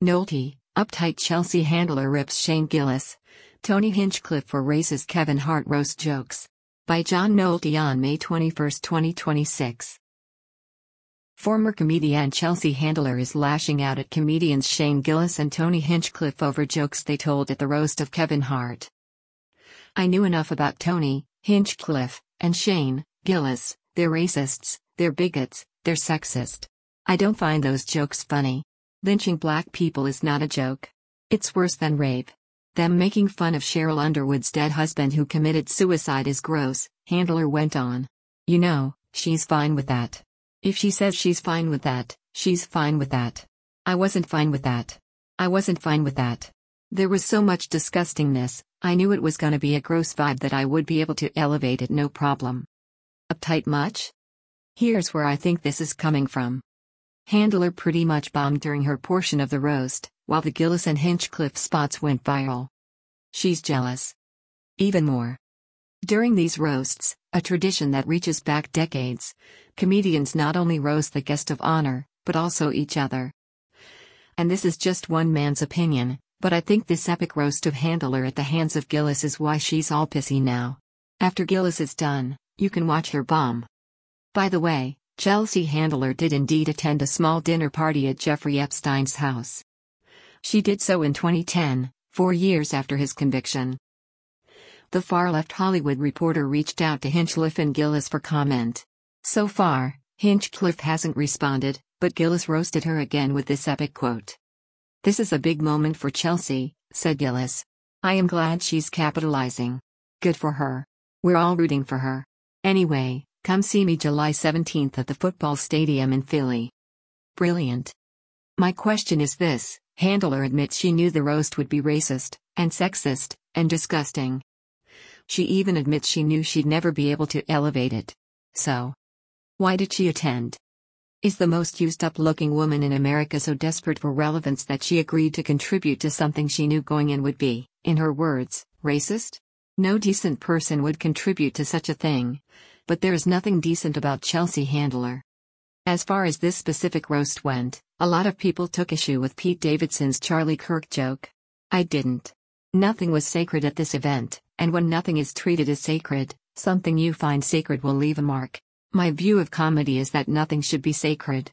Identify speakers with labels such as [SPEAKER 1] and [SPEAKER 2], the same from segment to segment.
[SPEAKER 1] Nolte, uptight Chelsea handler rips Shane Gillis. Tony Hinchcliffe for raises Kevin Hart roast jokes. By John Nolte on May 21, 2026. Former comedian Chelsea Handler is lashing out at comedians Shane Gillis and Tony Hinchcliffe over jokes they told at the roast of Kevin Hart. I knew enough about Tony, Hinchcliffe, and Shane Gillis. They're racists, they're bigots, they're sexist. I don't find those jokes funny. Lynching black people is not a joke. It's worse than rape. Them making fun of Cheryl Underwood's dead husband who committed suicide is gross, Handler went on. You know, she's fine with that. If she says she's fine with that, she's fine with that. I wasn't fine with that. I wasn't fine with that. There was so much disgustingness, I knew it was gonna be a gross vibe that I would be able to elevate it no problem. Uptight much? Here's where I think this is coming from. Handler pretty much bombed during her portion of the roast, while the Gillis and Hinchcliffe spots went viral. She's jealous. Even more. During these roasts, a tradition that reaches back decades, comedians not only roast the guest of honor, but also each other. And this is just one man's opinion, but I think this epic roast of Handler at the hands of Gillis is why she's all pissy now. After Gillis is done, you can watch her bomb. By the way, Chelsea Handler did indeed attend a small dinner party at Jeffrey Epstein's house. She did so in 2010, 4 years after his conviction. The far-left Hollywood Reporter reached out to Hinchcliffe and Gillis for comment. So far, Hinchcliffe hasn't responded, but Gillis roasted her again with this epic quote. "This is a big moment for Chelsea," said Gillis. "I am glad she's capitalizing. Good for her. We're all rooting for her. Anyway, come see me July 17th at the football stadium in Philly." Brilliant. My question is this: Handler admits she knew the roast would be racist, and sexist, and disgusting. She even admits she knew she'd never be able to elevate it. So, why did she attend? Is the most used-up looking woman in America so desperate for relevance that she agreed to contribute to something she knew going in would be, in her words, racist? No decent person would contribute to such a thing. But there's nothing decent about Chelsea Handler. As far as this specific roast went, a lot of people took issue with Pete Davidson's Charlie Kirk joke. I didn't. Nothing was sacred at this event, and when nothing is treated as sacred, something you find sacred will leave a mark. My view of comedy is that nothing should be sacred.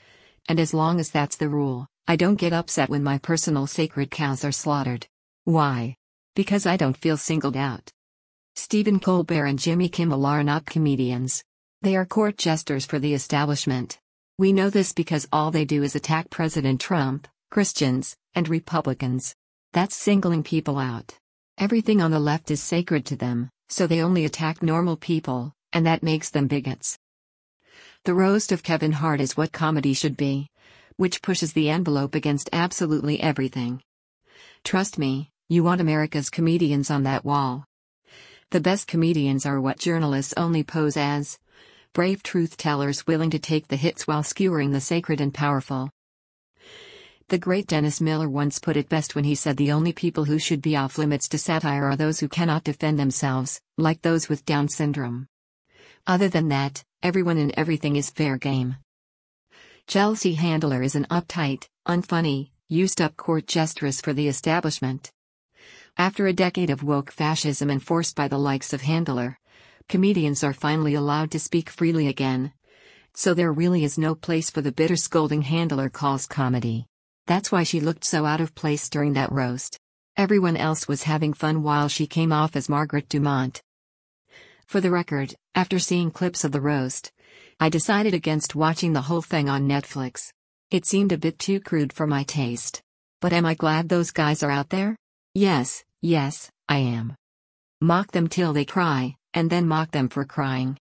[SPEAKER 1] And as long as that's the rule, I don't get upset when my personal sacred cows are slaughtered. Why? Because I don't feel singled out. Stephen Colbert and Jimmy Kimmel are not comedians. They are court jesters for the establishment. We know this because all they do is attack President Trump, Christians, and Republicans. That's singling people out. Everything on the left is sacred to them, so they only attack normal people, and that makes them bigots. The roast of Kevin Hart is what comedy should be, which pushes the envelope against absolutely everything. Trust me, you want America's comedians on that wall. The best comedians are what journalists only pose as brave truth-tellers willing to take the hits while skewering the sacred and powerful. The great Dennis Miller once put it best when he said the only people who should be off limits to satire are those who cannot defend themselves, like those with Down syndrome. Other than that, everyone and everything is fair game. Chelsea Handler is an uptight, unfunny, used-up court jestress for the establishment. After a decade of woke fascism enforced by the likes of Handler, comedians are finally allowed to speak freely again. So there really is no place for the bitter scolding Handler calls comedy. That's why she looked so out of place during that roast. Everyone else was having fun while she came off as Margaret Dumont. For the record, after seeing clips of the roast, I decided against watching the whole thing on Netflix. It seemed a bit too crude for my taste. But am I glad those guys are out there? Yes, I am. Mock them till they cry, and then mock them for crying.